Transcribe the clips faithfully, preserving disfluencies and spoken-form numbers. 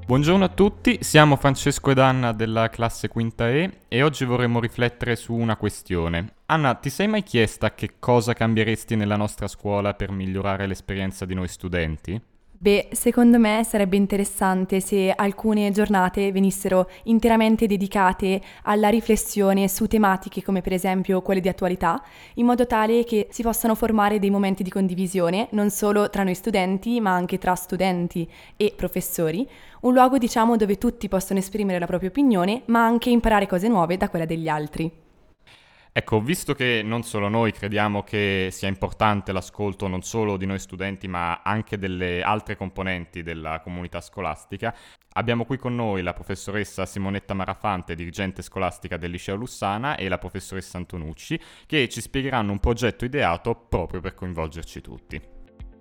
Buongiorno a tutti, siamo Francesco ed Anna della classe quinta E e oggi vorremmo riflettere su una questione. Anna, ti sei mai chiesta che cosa cambieresti nella nostra scuola per migliorare l'esperienza di noi studenti? Beh, secondo me sarebbe interessante se alcune giornate venissero interamente dedicate alla riflessione su tematiche come per esempio quelle di attualità, in modo tale che si possano formare dei momenti di condivisione, non solo tra noi studenti, ma anche tra studenti e professori, un luogo diciamo dove tutti possono esprimere la propria opinione, ma anche imparare cose nuove da quella degli altri. Ecco, visto che non solo noi crediamo che sia importante l'ascolto non solo di noi studenti, ma anche delle altre componenti della comunità scolastica, abbiamo qui con noi la professoressa Simonetta Marafante, dirigente scolastica del Liceo Lussana, e la professoressa Antonucci, che ci spiegheranno un progetto ideato proprio per coinvolgerci tutti.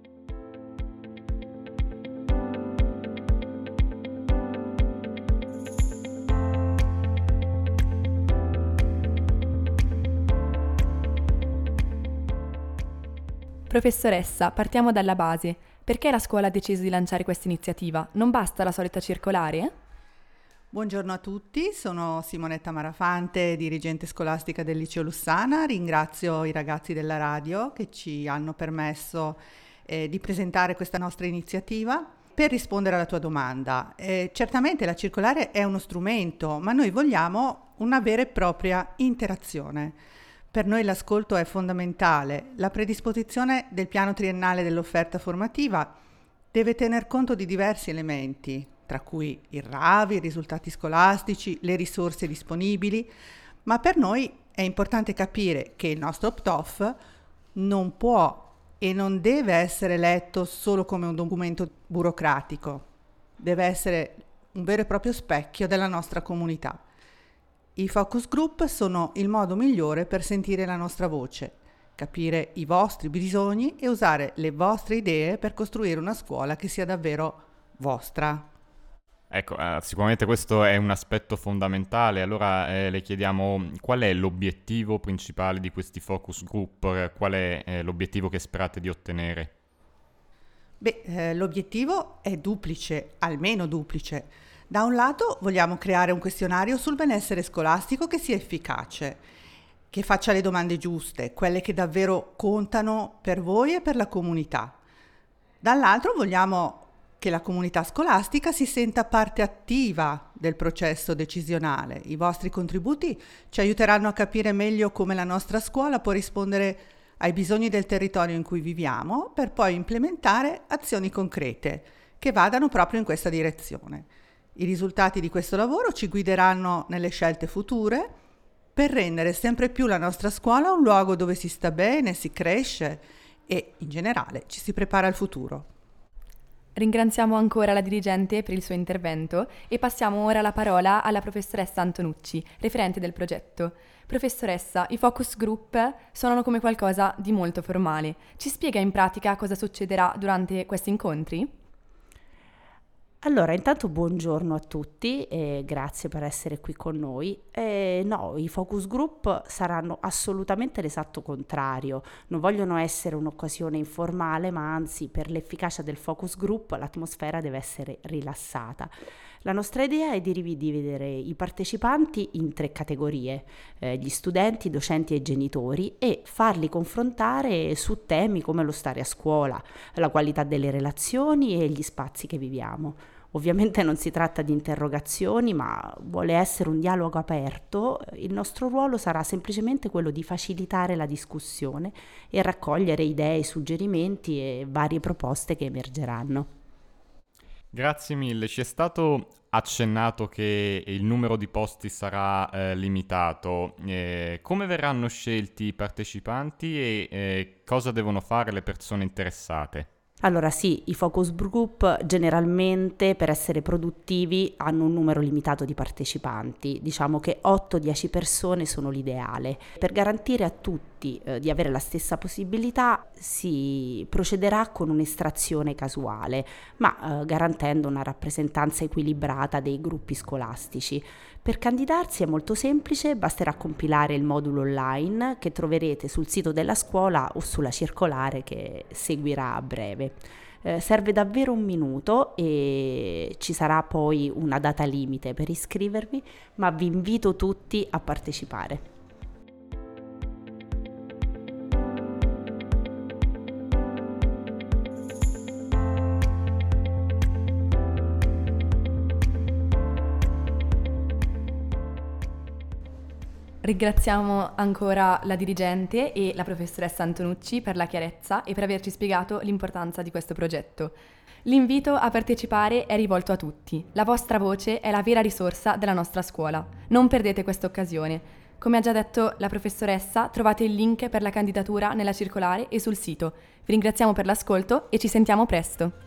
Professoressa, partiamo dalla base. Perché la scuola ha deciso di lanciare questa iniziativa? Non basta la solita circolare? Buongiorno a tutti, sono Simonetta Marafante, dirigente scolastica del Liceo Lussana. Ringrazio i ragazzi della radio che ci hanno permesso eh, di presentare questa nostra iniziativa. Per rispondere alla tua domanda, eh, certamente la circolare è uno strumento, ma noi vogliamo una vera e propria interazione. Per noi l'ascolto è fondamentale. La predisposizione del piano triennale dell'offerta formativa deve tener conto di diversi elementi, tra cui il R A V, i risultati scolastici, le risorse disponibili, ma per noi è importante capire che il nostro P-T-O-F non può e non deve essere letto solo come un documento burocratico, deve essere un vero e proprio specchio della nostra comunità. I focus group sono il modo migliore per sentire la nostra voce, capire i vostri bisogni e usare le vostre idee per costruire una scuola che sia davvero vostra. Ecco, eh, sicuramente questo è un aspetto fondamentale. Allora eh, le chiediamo qual è l'obiettivo principale di questi focus group, qual è eh, l'obiettivo che sperate di ottenere? Beh, eh, l'obiettivo è duplice, almeno duplice. Da un lato vogliamo creare un questionario sul benessere scolastico che sia efficace, che faccia le domande giuste, quelle che davvero contano per voi e per la comunità. Dall'altro vogliamo che la comunità scolastica si senta parte attiva del processo decisionale. I vostri contributi ci aiuteranno a capire meglio come la nostra scuola può rispondere ai bisogni del territorio in cui viviamo, per poi implementare azioni concrete che vadano proprio in questa direzione. I risultati di questo lavoro ci guideranno nelle scelte future per rendere sempre più la nostra scuola un luogo dove si sta bene, si cresce e in generale ci si prepara al futuro. Ringraziamo ancora la dirigente per il suo intervento e passiamo ora la parola alla professoressa Antonucci, referente del progetto. Professoressa, i focus group suonano come qualcosa di molto formale. Ci spiega in pratica cosa succederà durante questi incontri? Allora, intanto buongiorno a tutti e grazie per essere qui con noi. Eh, no, i focus group saranno assolutamente l'esatto contrario, non vogliono essere un'occasione informale, ma anzi per l'efficacia del focus group l'atmosfera deve essere rilassata. La nostra idea è di ridividere i partecipanti in tre categorie, eh, gli studenti, i docenti e i genitori, e farli confrontare su temi come lo stare a scuola, la qualità delle relazioni e gli spazi che viviamo. Ovviamente non si tratta di interrogazioni, ma vuole essere un dialogo aperto. Il nostro ruolo sarà semplicemente quello di facilitare la discussione e raccogliere idee, suggerimenti e varie proposte che emergeranno. Grazie mille, ci è stato accennato che il numero di posti sarà eh, limitato. Eh, come verranno scelti i partecipanti e eh, cosa devono fare le persone interessate? Allora sì, i focus group generalmente per essere produttivi hanno un numero limitato di partecipanti, diciamo che otto dieci persone sono l'ideale. Per garantire a tutti eh, di avere la stessa possibilità si procederà con un'estrazione casuale, ma eh, garantendo una rappresentanza equilibrata dei gruppi scolastici. Per candidarsi è molto semplice, basterà compilare il modulo online che troverete sul sito della scuola o sulla circolare che seguirà a breve. Eh, serve davvero un minuto e ci sarà poi una data limite per iscrivervi, ma vi invito tutti a partecipare. Ringraziamo ancora la dirigente e la professoressa Antonucci per la chiarezza e per averci spiegato l'importanza di questo progetto. L'invito a partecipare è rivolto a tutti. La vostra voce è la vera risorsa della nostra scuola. Non perdete questa occasione. Come ha già detto la professoressa, trovate il link per la candidatura nella circolare e sul sito. Vi ringraziamo per l'ascolto e ci sentiamo presto.